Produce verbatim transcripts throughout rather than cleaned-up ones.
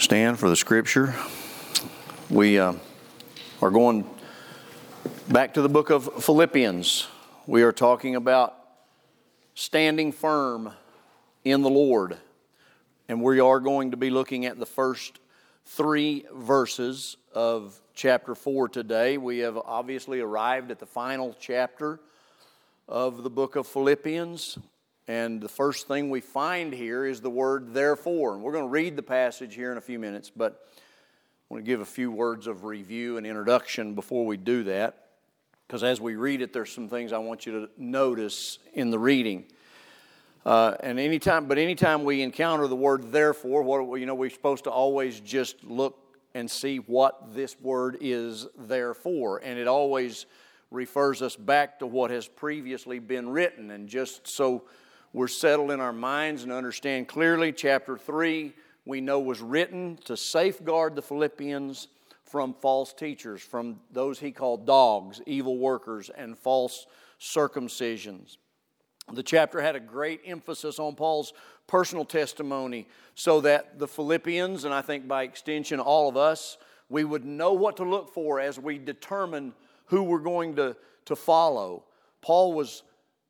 Stand for the scripture. We uh, are going back to the book of Philippians. We are talking about standing firm in the Lord. And we are going to be looking at the first three verses of chapter four today. We have obviously arrived at the final chapter of the book of Philippians. And the first thing we find here is the word therefore. And we're going to read the passage here in a few minutes, but I want to give a few words of review and introduction before we do that. Because as we read it, there's some things I want you to notice in the reading. Uh, and anytime, but anytime we encounter the word therefore, what you know, we're supposed to always just look and see what this word is there for. And it always refers us back to what has previously been written. And just so we're settled in our minds and understand clearly, chapter three, we know was written to safeguard the Philippians from false teachers, from those he called dogs, evil workers, and false circumcisions. The chapter had a great emphasis on Paul's personal testimony so that the Philippians, and I think by extension all of us, we would know what to look for as we determine who we're going to, to follow. Paul was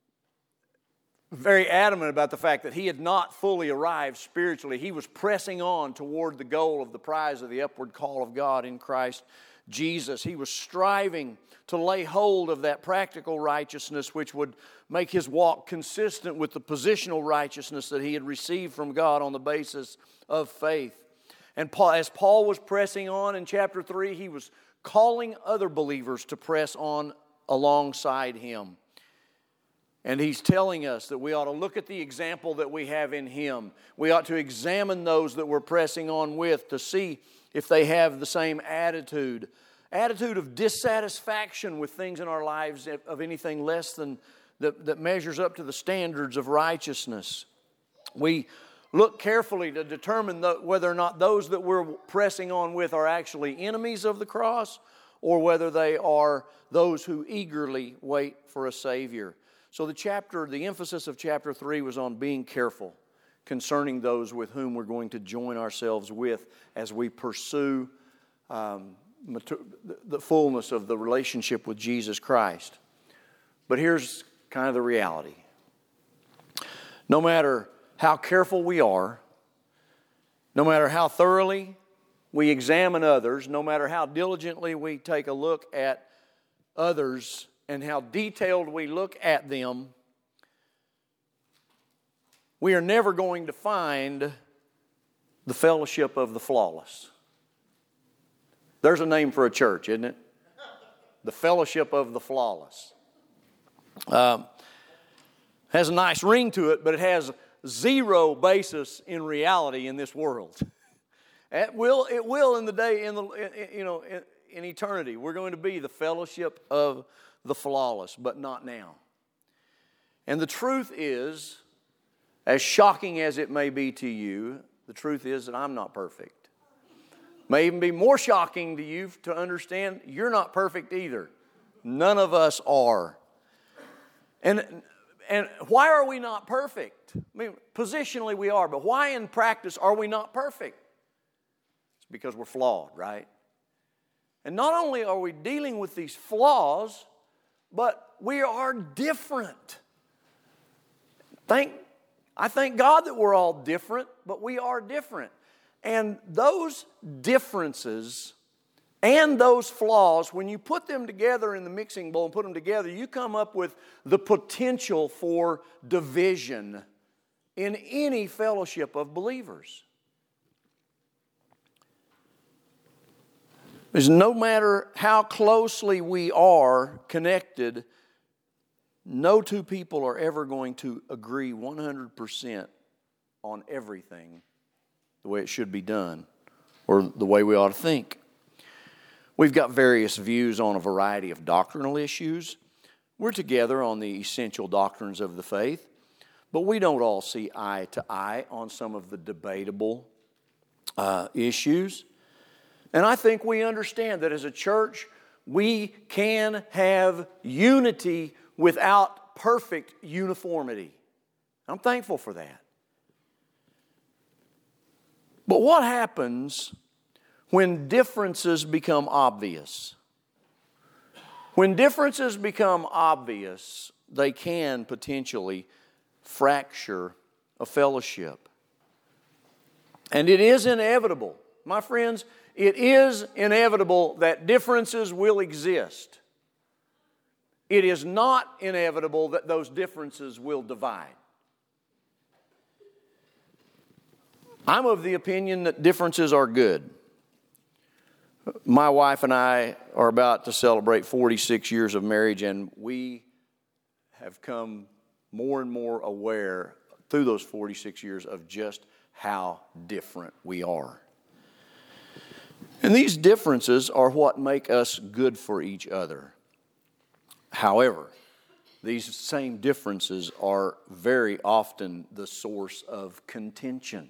very adamant about the fact that he had not fully arrived spiritually. He was pressing on toward the goal of the prize of the upward call of God in Christ Jesus. He was striving to lay hold of that practical righteousness which would make his walk consistent with the positional righteousness that he had received from God on the basis of faith. And Paul, as Paul was pressing on in chapter three, he was calling other believers to press on alongside him. And he's telling us that we ought to look at the example that we have in him. We ought to examine those that we're pressing on with to see if they have the same attitude. Attitude of dissatisfaction with things in our lives of anything less than that, that measures up to the standards of righteousness. We look carefully to determine the, whether or not those that we're pressing on with are actually enemies of the cross or whether they are those who eagerly wait for a Savior. So the chapter, the emphasis of chapter three was on being careful concerning those with whom we're going to join ourselves with as we pursue um, the fullness of the relationship with Jesus Christ. But here's kind of the reality. No matter how careful we are, no matter how thoroughly we examine others, no matter how diligently we take a look at others and how detailed we look at them, we are never going to find the fellowship of the flawless. There's a name for a church, isn't it? The fellowship of the flawless. Um, has a nice ring to it, but it has zero basis in reality in this world. It will, it will in the day, in the you know, in, in eternity. We're going to be the fellowship of the flawless, but not now. And the truth is, as shocking as it may be to you, the truth is that I'm not perfect. May even be more shocking to you to understand you're not perfect either. None of us are. And, and why are we not perfect? I mean, positionally we are, but why in practice are we not perfect? It's because we're flawed, right? And not only are we dealing with these flaws, but we are different. Thank, I thank God that we're all different, but we are different. And those differences and those flaws, when you put them together in the mixing bowl and put them together, you come up with the potential for division in any fellowship of believers. Because no matter how closely we are connected, no two people are ever going to agree one hundred percent on everything the way it should be done or the way we ought to think. We've got various views on a variety of doctrinal issues. We're together on the essential doctrines of the faith, but we don't all see eye to eye on some of the debatable uh, issues. And I think we understand that as a church, we can have unity without perfect uniformity. I'm thankful for that. But what happens when differences become obvious? When differences become obvious, they can potentially fracture a fellowship. And it is inevitable, my friends, it is inevitable that differences will exist. It is not inevitable that those differences will divide. I'm of the opinion that differences are good. My wife and I are about to celebrate forty-six years of marriage, and we have come more and more aware through those forty-six years of just how different we are. And these differences are what make us good for each other. However, these same differences are very often the source of contention.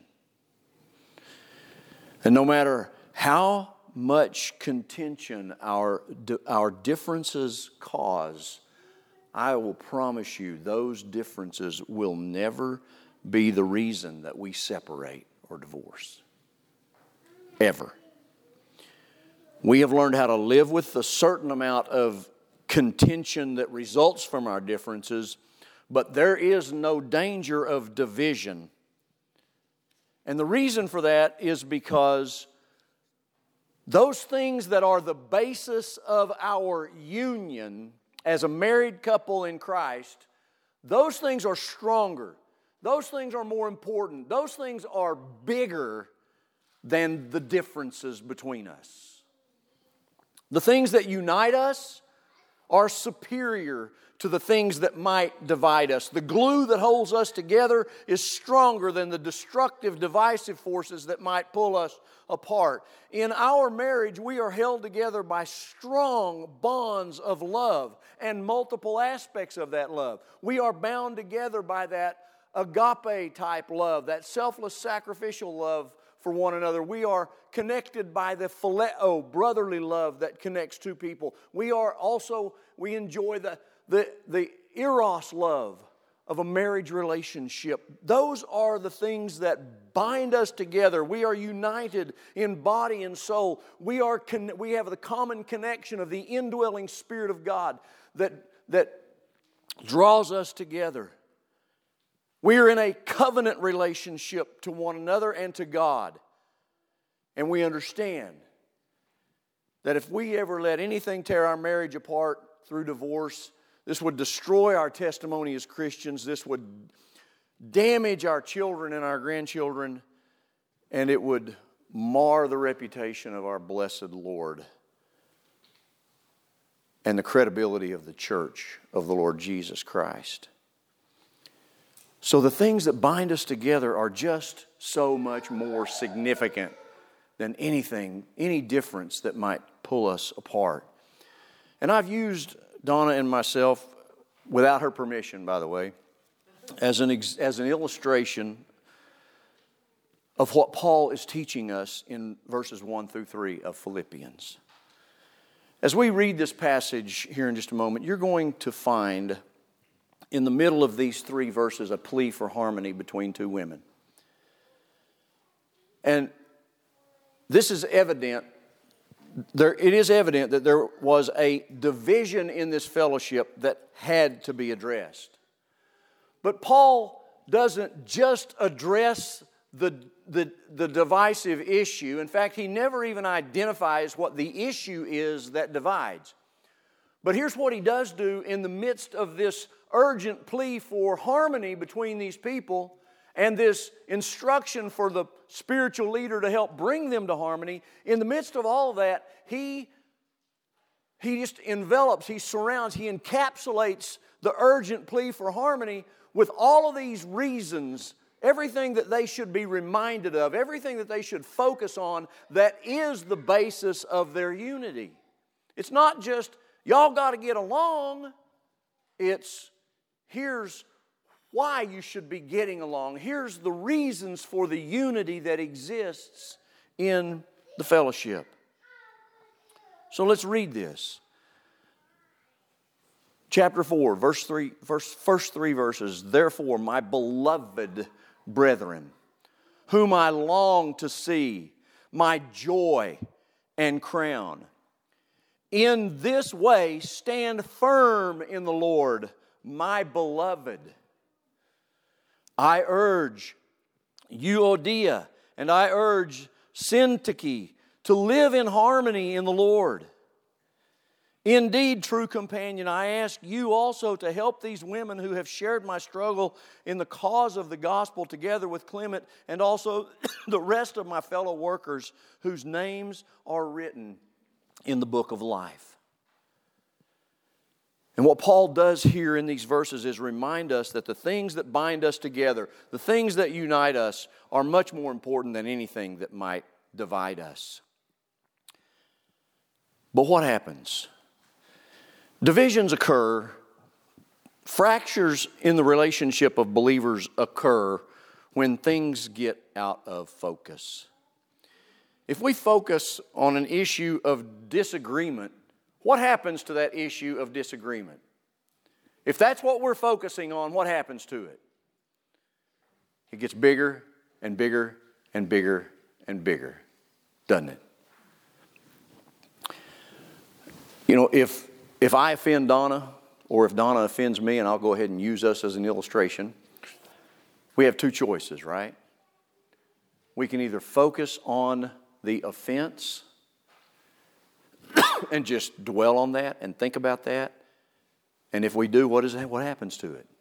And no matter how much contention our, our differences cause, I will promise you those differences will never be the reason that we separate or divorce. Ever. We have learned how to live with a certain amount of contention that results from our differences, but there is no danger of division. And the reason for that is because those things that are the basis of our union as a married couple in Christ, those things are stronger. Those things are more important. Those things are bigger than the differences between us. The things that unite us are superior to the things that might divide us. The glue that holds us together is stronger than the destructive, divisive forces that might pull us apart. In our marriage, we are held together by strong bonds of love and multiple aspects of that love. We are bound together by that agape type love, that selfless, sacrificial love for one another. We are connected by the phileo, brotherly love that connects two people. We are also, we enjoy the, the, the eros love of a marriage relationship. Those are the things that bind us together. We are united in body and soul. We are con- we have the common connection of the indwelling Spirit of God that, that draws us together. We are in a covenant relationship to one another and to God. And we understand that if we ever let anything tear our marriage apart through divorce, this would destroy our testimony as Christians. This would damage our children and our grandchildren. And it would mar the reputation of our blessed Lord and the credibility of the church of the Lord Jesus Christ. So the things that bind us together are just so much more significant than anything, any difference that might pull us apart. And I've used Donna and myself, without her permission, by the way, as an, ex- as an illustration of what Paul is teaching us in verses one through three of Philippians. As we read this passage here in just a moment, you're going to find in the middle of these three verses a plea for harmony between two women. And this is evident, there, it is evident that there was a division in this fellowship that had to be addressed. But Paul doesn't just address the, the, the divisive issue. In fact, he never even identifies what the issue is that divides. But here's what he does do in the midst of this urgent plea for harmony between these people and this instruction for the spiritual leader to help bring them to harmony. In the midst of all of that, he, he just envelops, he surrounds, he encapsulates the urgent plea for harmony with all of these reasons, everything that they should be reminded of, everything that they should focus on that is the basis of their unity. It's not just, y'all got to get along. It's, here's why you should be getting along. Here's the reasons for the unity that exists in the fellowship. So let's read this. Chapter four, verse three, verse, first three verses. Therefore, my beloved brethren, whom I long to see, my joy and crown. In this way, stand firm in the Lord, my beloved. I urge Euodia and I urge Syntyche to live in harmony in the Lord. Indeed, true companion, I ask you also to help these women who have shared my struggle in the cause of the gospel together with Clement and also the rest of my fellow workers whose names are written in the book of life. And what Paul does here in these verses is remind us that the things that bind us together, the things that unite us, are much more important than anything that might divide us. But what happens? Divisions occur, fractures in the relationship of believers occur when things get out of focus. If we focus on an issue of disagreement, what happens to that issue of disagreement? If that's what we're focusing on, what happens to it? It gets bigger and bigger and bigger and bigger, doesn't it? You know, if if I offend Donna, or if Donna offends me, and I'll go ahead and use us as an illustration, we have two choices, right? We can either focus on the offense and just dwell on that and think about that. And if we do, what is that? What happens to it?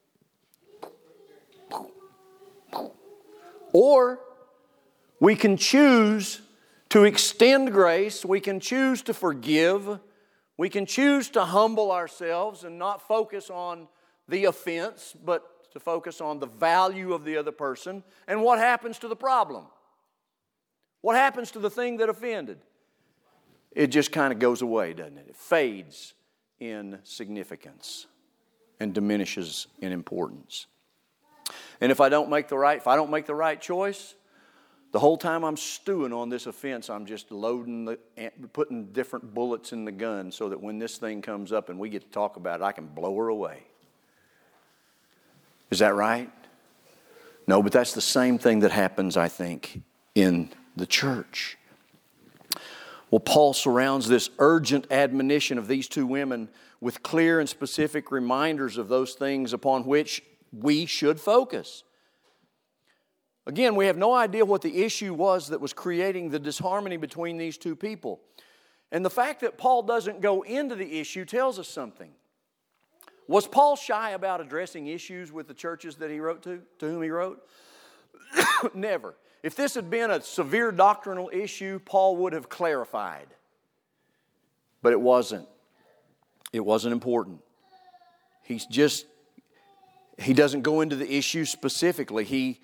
Or we can choose to extend grace. We can choose to forgive. We can choose to humble ourselves and not focus on the offense, but to focus on the value of the other person. And what happens to the problem? What happens to the thing that offended? It just kind of goes away, doesn't it? It fades in significance and diminishes in importance. And if I don't make the right, if I don't make the right choice, the whole time I'm stewing on this offense, I'm just loading, the, putting different bullets in the gun so that when this thing comes up and we get to talk about it, I can blow her away. Is that right? No, but that's the same thing that happens, I think, in the church. Well, Paul surrounds this urgent admonition of these two women with clear and specific reminders of those things upon which we should focus. Again, we have no idea what the issue was that was creating the disharmony between these two people. And the fact that Paul doesn't go into the issue tells us something. Was Paul shy about addressing issues with the churches that he wrote to, to whom he wrote? Never. If this had been a severe doctrinal issue, Paul would have clarified. But it wasn't. It wasn't important. He's just, he doesn't go into the issue specifically. He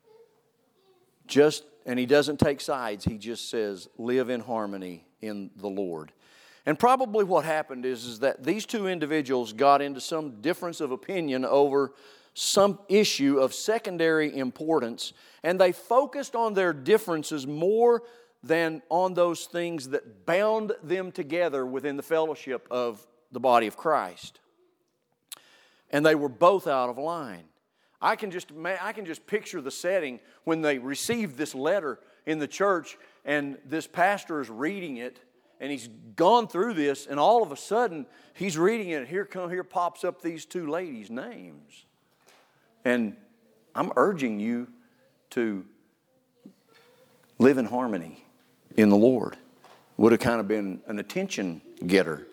just, and he doesn't take sides. He just says, live in harmony in the Lord. And probably what happened is, is that these two individuals got into some difference of opinion over some issue of secondary importance, and they focused on their differences more than on those things that bound them together within the fellowship of the body of Christ. And they were both out of line. I can just I can just picture the setting when they received this letter in the church, and this pastor is reading it, and he's gone through this, and all of a sudden he's reading it, and here come here pops up these two ladies' names. And I'm urging you to live in harmony in the Lord. Would have kind of been an attention getter.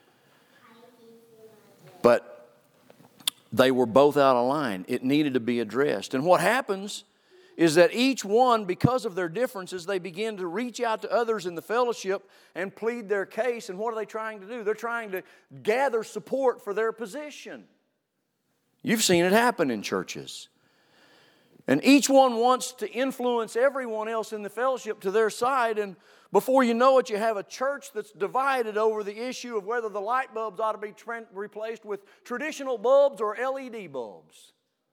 But they were both out of line. It needed to be addressed. And what happens is that each one, because of their differences, they begin to reach out to others in the fellowship and plead their case. And what are they trying to do? They're trying to gather support for their position. You've seen it happen in churches. And each one wants to influence everyone else in the fellowship to their side. And before you know it, you have a church that's divided over the issue of whether the light bulbs ought to be tra- replaced with traditional bulbs or L E D bulbs.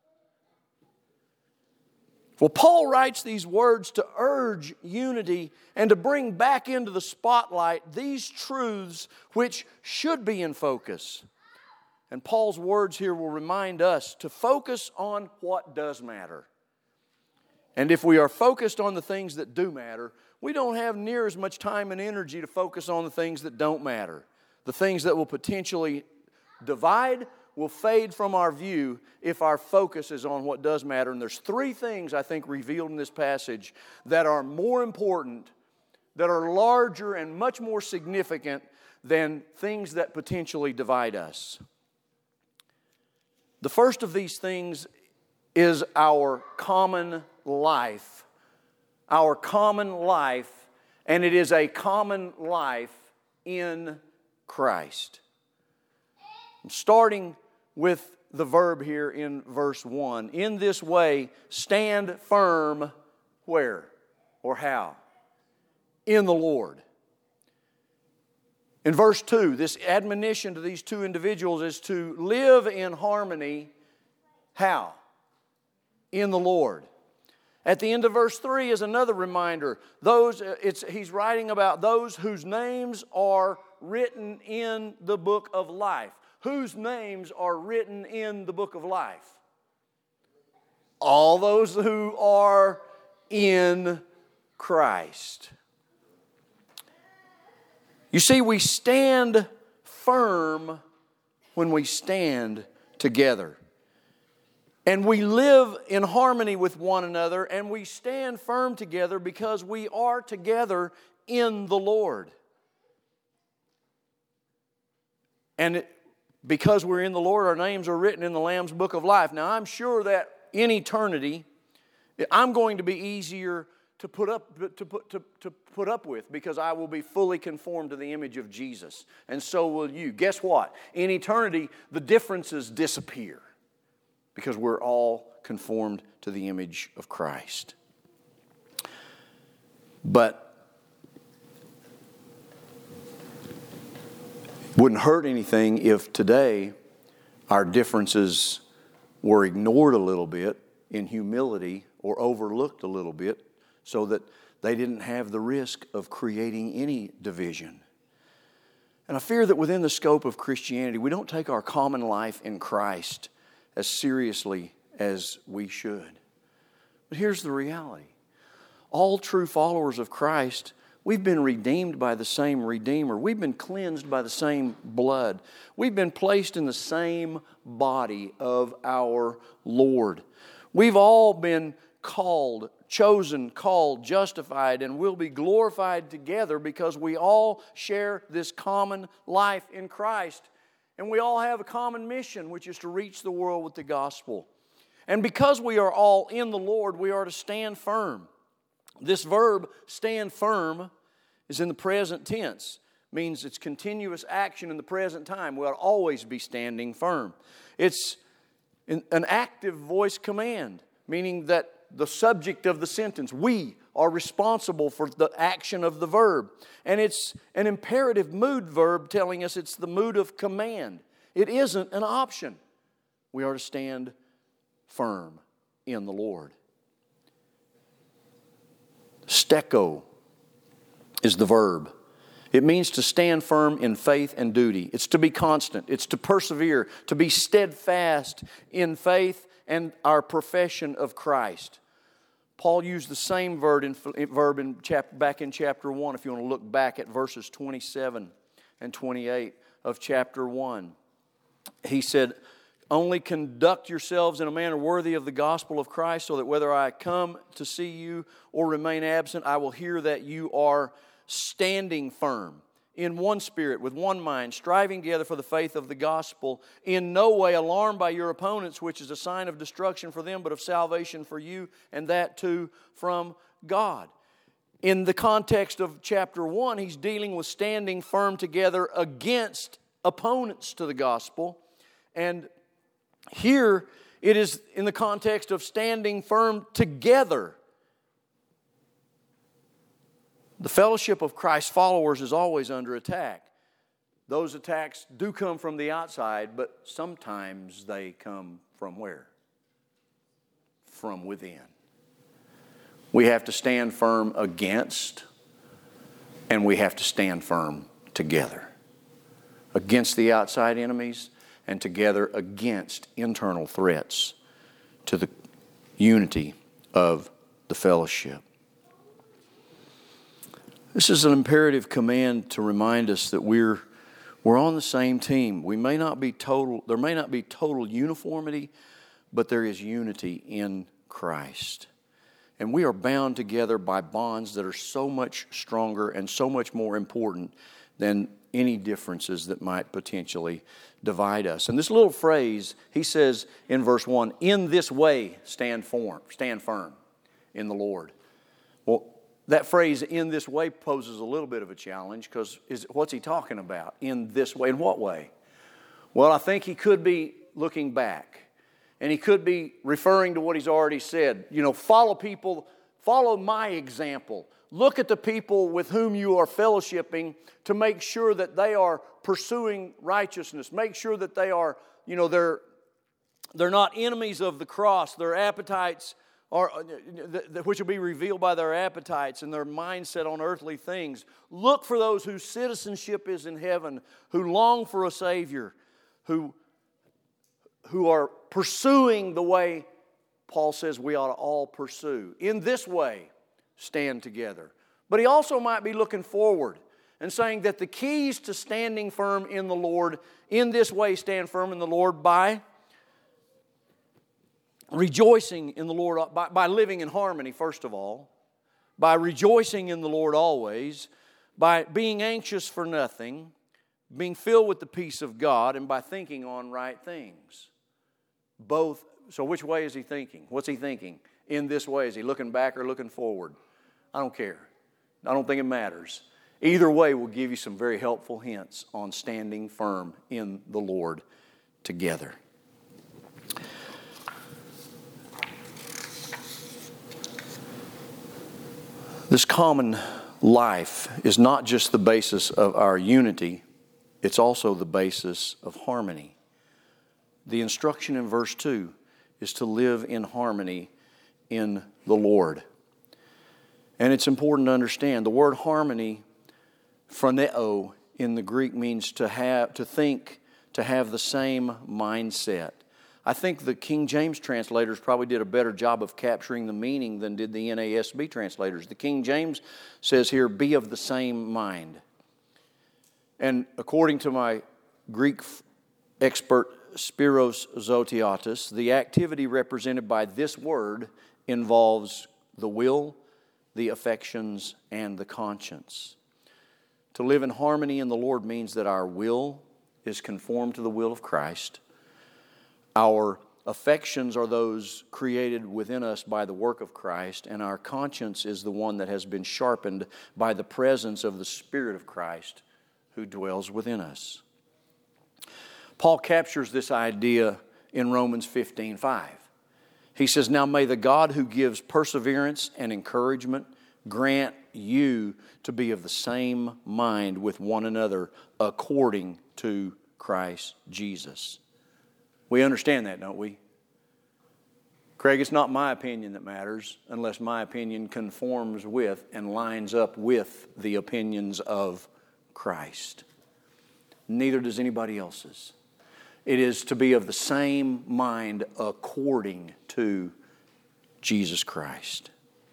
Well, Paul writes these words to urge unity and to bring back into the spotlight these truths which should be in focus. And Paul's words here will remind us to focus on what does matter. And if we are focused on the things that do matter, we don't have near as much time and energy to focus on the things that don't matter. The things that will potentially divide will fade from our view if our focus is on what does matter. And there's three things, I think, revealed in this passage that are more important, that are larger and much more significant than things that potentially divide us. The first of these things is our common life. Our common life, and it is a common life in Christ. I'm starting with the verb here in verse one. In this way, stand firm where or how? In the Lord. In verse two, this admonition to these two individuals is to live in harmony. How? In the Lord. At the end of verse three is another reminder. Those, it's, he's writing about those whose names are written in the book of life. Whose names are written in the book of life? All those who are in Christ. You see, we stand firm when we stand together. And we live in harmony with one another, and we stand firm together because we are together in the Lord. And it, because we're in the Lord, our names are written in the Lamb's book of life. Now, I'm sure that in eternity, I'm going to be easier to put up to put to, to put up with because I will be fully conformed to the image of Jesus, and so will you. Guess what? In eternity, the differences disappear because we're all conformed to the image of Christ. But it wouldn't hurt anything if today our differences were ignored a little bit in humility or overlooked a little bit so that they didn't have the risk of creating any division. And I fear that within the scope of Christianity, we don't take our common life in Christ as seriously as we should. But here's the reality. All true followers of Christ, we've been redeemed by the same Redeemer. We've been cleansed by the same blood. We've been placed in the same body of our Lord. We've all been called, chosen, called, justified, and will be glorified together because we all share this common life in Christ. And we all have a common mission, which is to reach the world with the gospel. And because we are all in the Lord, we are to stand firm. This verb, stand firm, is in the present tense. It means it's continuous action in the present time. We ought to always be standing firm. It's an active voice command, meaning that the subject of the sentence, we are responsible for the action of the verb. And it's an imperative mood verb telling us it's the mood of command. It isn't an option. We are to stand firm in the Lord. Steko is the verb. It means to stand firm in faith and duty. It's to be constant. It's to persevere, to be steadfast in faith and our profession of Christ. Paul used the same verb in, verb in chapter, back in chapter one, if you want to look back at verses twenty-seven and twenty-eight of chapter one. He said, only conduct yourselves in a manner worthy of the gospel of Christ, so that whether I come to see you or remain absent, I will hear that you are standing firm in one spirit, with one mind, striving together for the faith of the gospel, in no way alarmed by your opponents, which is a sign of destruction for them, but of salvation for you, and that too from God. In the context of chapter one, he's dealing with standing firm together against opponents to the gospel. And here it is in the context of standing firm together. The fellowship of Christ's followers is always under attack. Those attacks do come from the outside, but sometimes they come from where? From within. We have to stand firm against, and we have to stand firm together. Against the outside enemies, and together against internal threats to the unity of the fellowship. This is an imperative command to remind us that we're we're on the same team. We may not be total, there may not be total uniformity, but there is unity in Christ. And we are bound together by bonds that are so much stronger and so much more important than any differences that might potentially divide us. And this little phrase, he says in verse one, in this way stand firm, stand firm in the Lord. Well, that phrase, in this way, poses a little bit of a challenge because what's he talking about? In this way. In what way? Well, I think he could be looking back. And he could be referring to what he's already said. You know, follow people, follow my example. Look at the people with whom you are fellowshipping to make sure that they are pursuing righteousness. Make sure that they are, you know, they're, they're not enemies of the cross. Their appetites are, which will be revealed by their appetites and their mindset on earthly things. Look for those whose citizenship is in heaven, who long for a Savior, who who are pursuing the way Paul says we ought to all pursue. In this way, stand together. But he also might be looking forward and saying that the keys to standing firm in the Lord, in this way stand firm in the Lord by rejoicing in the Lord, by, by living in harmony, first of all, by rejoicing in the Lord always, by being anxious for nothing, being filled with the peace of God, and by thinking on right things. Both. So which way is he thinking? What's he thinking? In this way, is he looking back or looking forward? I don't care. I don't think it matters. Either way will give you some very helpful hints on standing firm in the Lord together. This common life is not just the basis of our unity, it's also the basis of harmony. The instruction in verse two is to live in harmony in the Lord. And it's important to understand the word harmony, phroneo, in the Greek means to have, to think, to have the same mindset. I think the King James translators probably did a better job of capturing the meaning than did the N A S B translators. The King James says here, be of the same mind. And according to my Greek expert, Spiros Zotiotis, the activity represented by this word involves the will, the affections, and the conscience. To live in harmony in the Lord means that our will is conformed to the will of Christ. Our affections are those created within us by the work of Christ, and our conscience is the one that has been sharpened by the presence of the Spirit of Christ who dwells within us. Paul captures this idea in Romans fifteen five. He says, now may the God who gives perseverance and encouragement grant you to be of the same mind with one another according to Christ Jesus. We understand that, don't we? Craig, it's not my opinion that matters unless my opinion conforms with and lines up with the opinions of Christ. Neither does anybody else's. It is to be of the same mind according to Jesus Christ.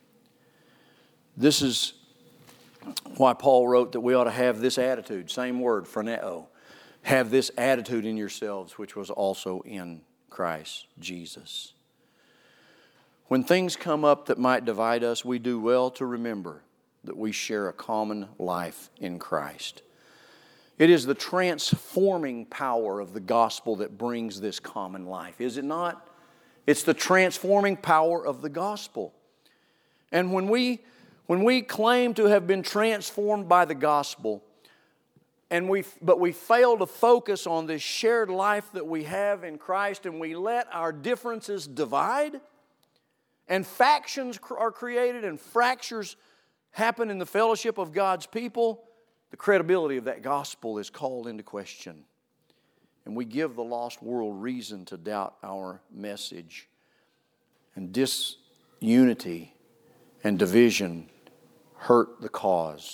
This is why Paul wrote that we ought to have this attitude, same word, phroneo. Have this attitude in yourselves, which was also in Christ Jesus. When things come up that might divide us, we do well to remember that we share a common life in Christ. It is the transforming power of the gospel that brings this common life, is it not? It's the transforming power of the gospel. And when we, when we claim to have been transformed by the gospel, and we, but we fail to focus on this shared life that we have in Christ, and we let our differences divide, and factions are created and fractures happen in the fellowship of God's people, the credibility of that gospel is called into question. And we give the lost world reason to doubt our message. And disunity and division hurt the cause.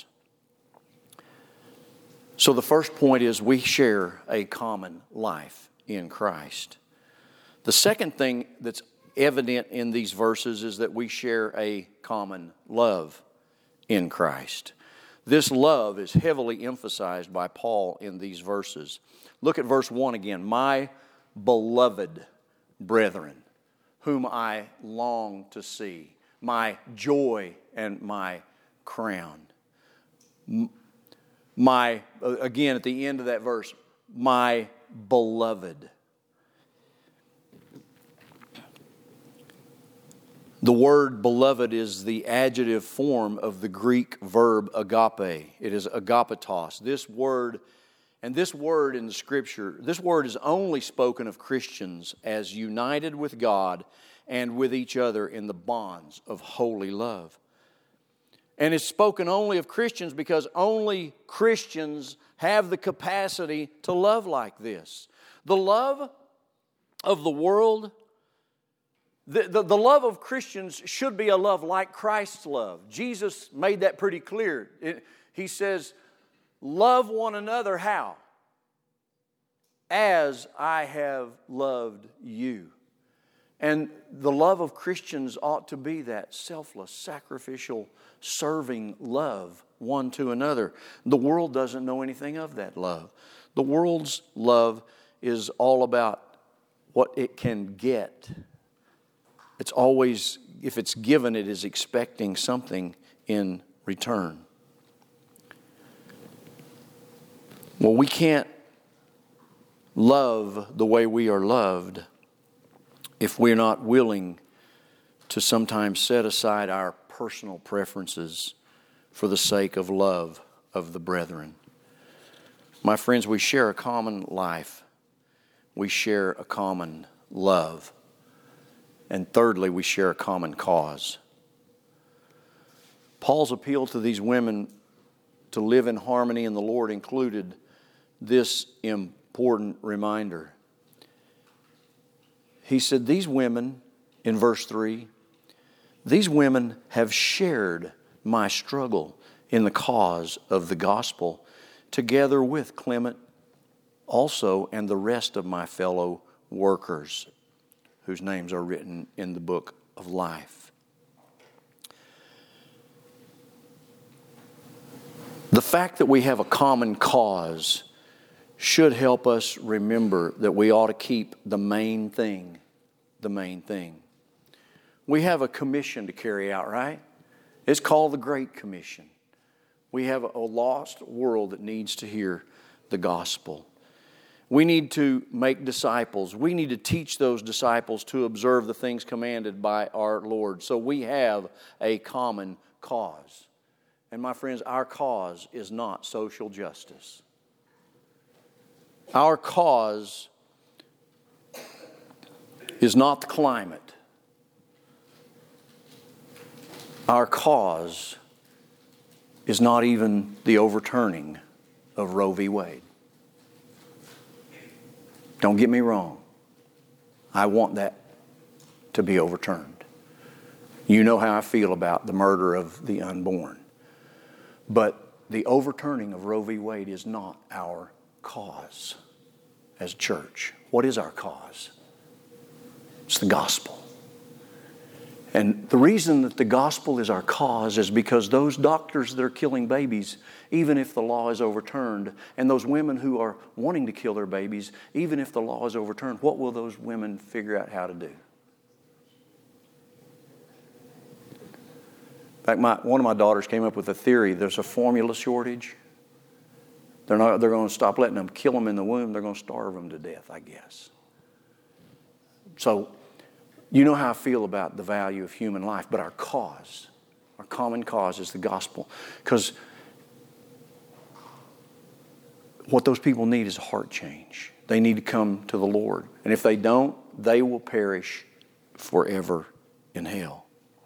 So the first point is we share a common life in Christ. The second thing that's evident in these verses is that we share a common love in Christ. This love is heavily emphasized by Paul in these verses. Look at verse one again. My beloved brethren, whom I long to see, my joy and my crown. My, again, at the end of that verse, my beloved. The word beloved is the adjective form of the Greek verb agape. It is agapetos. This word, and this word in the Scripture, this word is only spoken of Christians as united with God and with each other in the bonds of holy love. And it's spoken only of Christians because only Christians have the capacity to love like this. The love of the world, the, the, the love of Christians should be a love like Christ's love. Jesus made that pretty clear. It, he says, love one another how? As I have loved you. And the love of Christians ought to be that selfless, sacrificial, serving love one to another. The world doesn't know anything of that love. The world's love is all about what it can get. It's always, if it's given, it is expecting something in return. Well, we can't love the way we are loved if we're not willing to sometimes set aside our personal preferences for the sake of love of the brethren. My friends, we share a common life. We share a common love. And thirdly, we share a common cause. Paul's appeal to these women to live in harmony in the Lord included this important reminder. He said, these women, in verse three, these women have shared my struggle in the cause of the gospel, together with Clement also and the rest of my fellow workers, whose names are written in the book of life. The fact that we have a common cause should help us remember that we ought to keep the main thing, the main thing. We have a commission to carry out, right? It's called the Great Commission. We have a lost world that needs to hear the gospel. We need to make disciples. We need to teach those disciples to observe the things commanded by our Lord. So we have a common cause. And my friends, our cause is not social justice. Our cause is not the climate. Our cause is not even the overturning of Roe v. Wade. Don't get me wrong. I want that to be overturned. You know how I feel about the murder of the unborn. But the overturning of Roe v. Wade is not our cause as a church. What is our cause? It's the gospel. And the reason that the gospel is our cause is because those doctors that are killing babies, even if the law is overturned, and those women who are wanting to kill their babies, even if the law is overturned, what will those women figure out how to do? In fact, my, one of my daughters came up with a theory. There's a formula shortage. They're not, they're going to stop letting them kill them in the womb. They're going to starve them to death, I guess. So, you know how I feel about the value of human life, but our cause, our common cause is the gospel. Because what those people need is a heart change. They need to come to the Lord. And if they don't, they will perish forever in hell.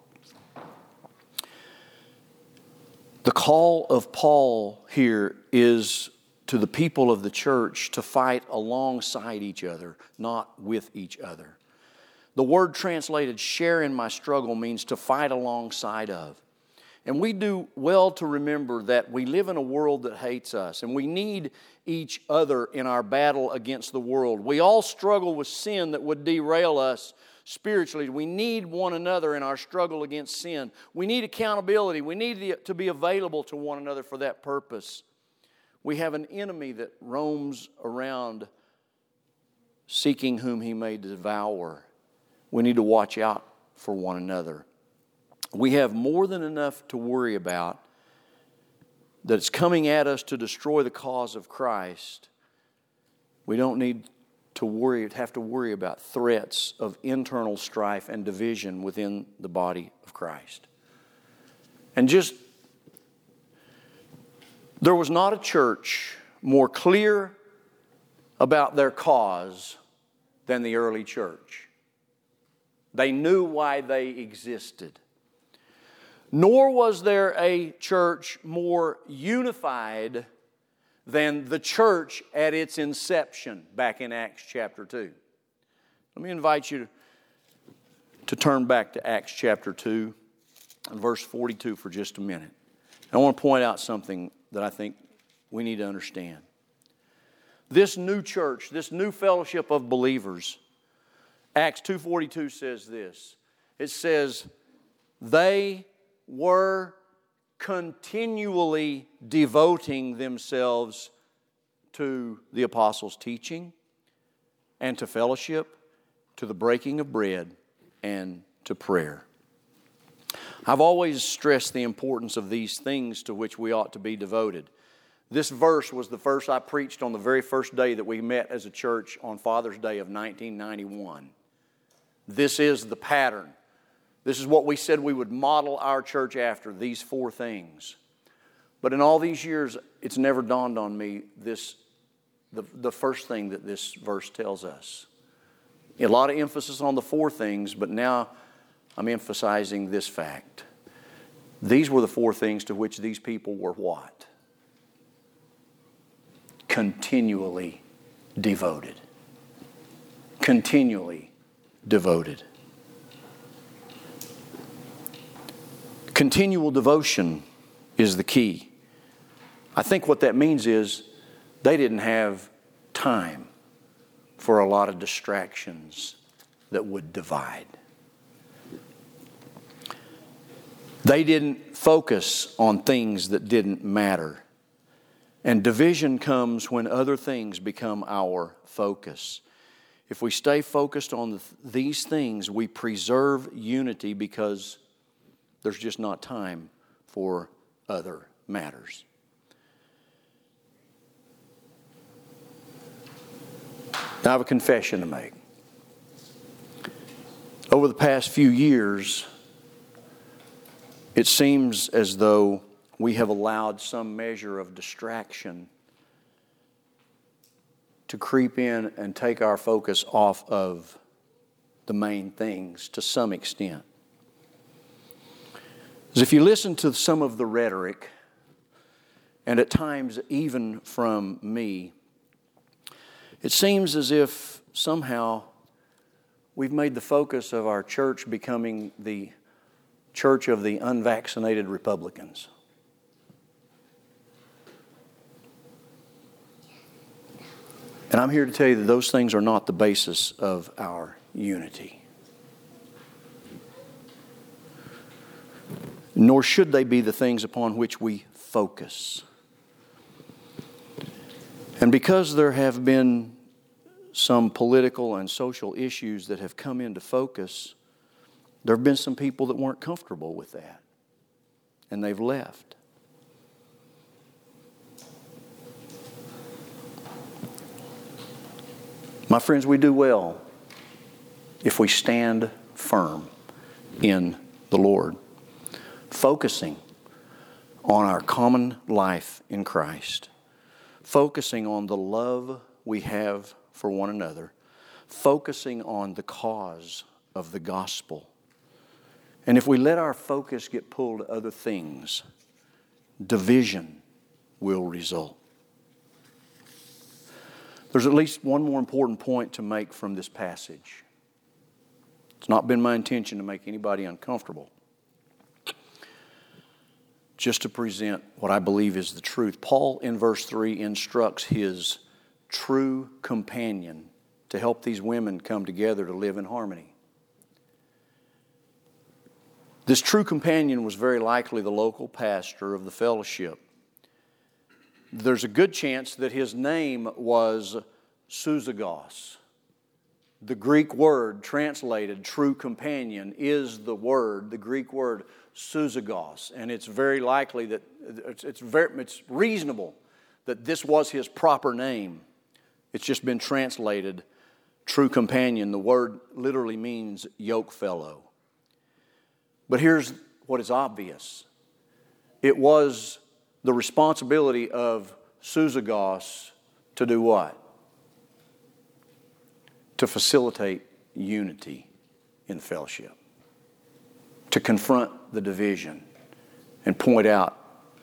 The call of Paul here is to the people of the church to fight alongside each other, not with each other. The word translated share in my struggle means to fight alongside of. And we do well to remember that we live in a world that hates us, and we need each other in our battle against the world. We all struggle with sin that would derail us spiritually. We need one another in our struggle against sin. We need accountability. We need to be available to one another for that purpose. We have an enemy that roams around seeking whom he may devour. We need to watch out for one another. We have more than enough to worry about that's coming at us to destroy the cause of Christ. We don't need to worry, have to worry about threats of internal strife and division within the body of Christ. And just, there was not a church more clear about their cause than the early church. They knew why they existed. Nor was there a church more unified than the church at its inception back in Acts chapter two. Let me invite you to turn back to Acts chapter two and verse forty-two for just a minute. I want to point out something that I think we need to understand. This new church, this new fellowship of believers, Acts two forty-two says this. It says, they were continually devoting themselves to the apostles' teaching and to fellowship, to the breaking of bread, and to prayer. I've always stressed the importance of these things to which we ought to be devoted. This verse was the verse I preached on the very first day that we met as a church on Father's Day of nineteen ninety-one. This is the pattern. This is what we said we would model our church after, these four things. But in all these years, it's never dawned on me this, the, the first thing that this verse tells us. A lot of emphasis on the four things, but now I'm emphasizing this fact. These were the four things to which these people were what? Continually devoted. Continually devoted. Continual devotion is the key. I think what that means is they didn't have time for a lot of distractions that would divide. They didn't focus on things that didn't matter. And division comes when other things become our focus. If we stay focused on the, these things, we preserve unity because there's just not time for other matters. Now, I have a confession to make. Over the past few years, it seems as though we have allowed some measure of distraction to creep in and take our focus off of the main things to some extent. Because if you listen to some of the rhetoric, and at times even from me, it seems as if somehow we've made the focus of our church becoming the church of the unvaccinated Republicans. And I'm here to tell you that those things are not the basis of our unity. Nor should they be the things upon which we focus. And because there have been some political and social issues that have come into focus, there have been some people that weren't comfortable with that, and they've left. My friends, we do well if we stand firm in the Lord, focusing on our common life in Christ, focusing on the love we have for one another, focusing on the cause of the gospel. And if we let our focus get pulled to other things, division will result. There's at least one more important point to make from this passage. It's not been my intention to make anybody uncomfortable. Just to present what I believe is the truth. Paul in verse three instructs his true companion to help these women come together to live in harmony. This true companion was very likely the local pastor of the fellowship. There's a good chance that his name was Susagos. The Greek word translated true companion is the word, the Greek word Susagos. And it's very likely that, it's, it's, very, it's reasonable that this was his proper name. It's just been translated true companion. The word literally means yoke fellow. But here's what is obvious. It was the responsibility of Susagos to do what? To facilitate unity in fellowship. To confront the division and point out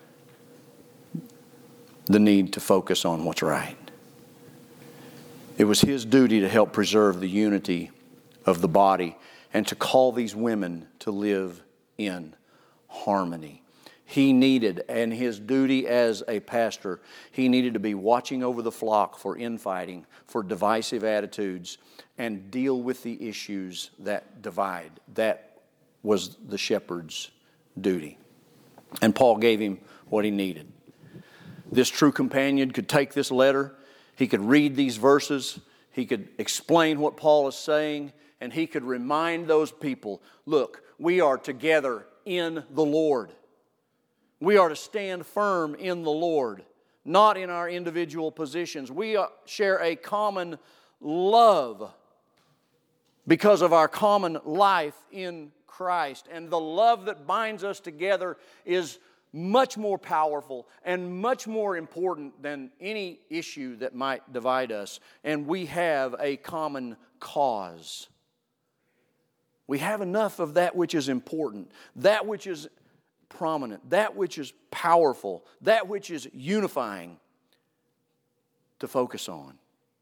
the need to focus on what's right. It was his duty to help preserve the unity of the body and to call these women to live in harmony. He needed, and his duty as a pastor, he needed to be watching over the flock for infighting, for divisive attitudes, and deal with the issues that divide. That was the shepherd's duty. And Paul gave him what he needed. This true companion could take this letter, he could read these verses, he could explain what Paul is saying, and he could remind those people, look, we are together in the Lord. We are to stand firm in the Lord, not in our individual positions. We share a common love because of our common life in Christ. And the love that binds us together is much more powerful and much more important than any issue that might divide us. And we have a common cause. We have enough of that which is important, that which is prominent, that which is powerful, that which is unifying to focus on.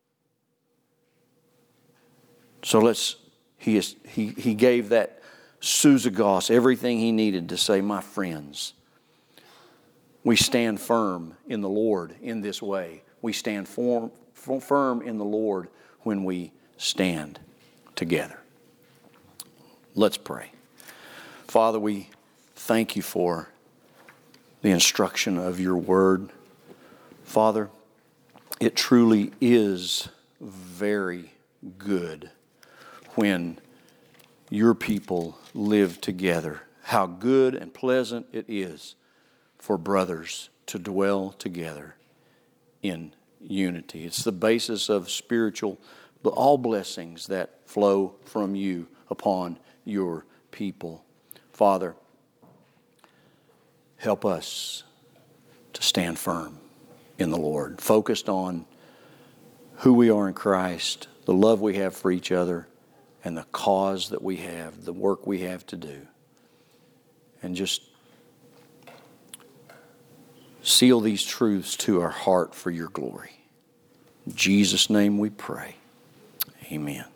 So let's, he, is, he, he gave that Susagos everything he needed to say, my friends, we stand firm in the Lord in this way. We stand firm, firm in the Lord when we stand together. Let's pray. Father, we thank you for the instruction of your word. Father, it truly is very good when your people live together. How good and pleasant it is for brothers to dwell together in unity. It's the basis of spiritual, all blessings that flow from you upon your people. Father, help us to stand firm in the Lord, focused on who we are in Christ, the love we have for each other, and the cause that we have, the work we have to do. And just seal these truths to our heart for your glory. In Jesus' name we pray. Amen.